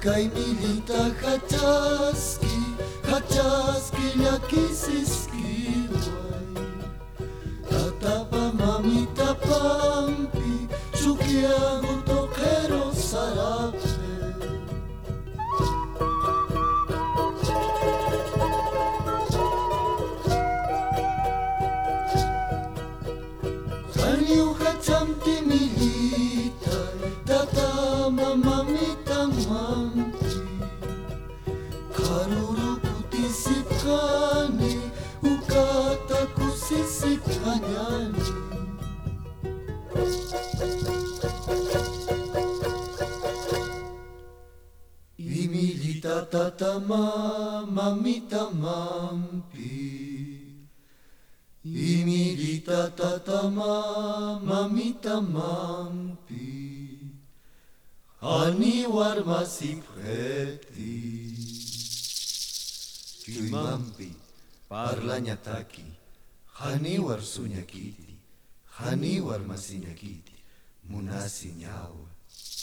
Kay milita hachaski, hachaski llakisisky way. Tatapa mamita pampi, chuquiago toquero sarape. Haniu hachamti milita, tatama mamita mampi. Karuru kutisipkani, ukata kusisipkanyani. Imilita tatama mamita mampi. Imilita tatama mamita mampi. Ani warma siphreti. Chuy mampi parlaña taki. Hani war suñakiti. Hani war masiñakiti. Munasi ñawa.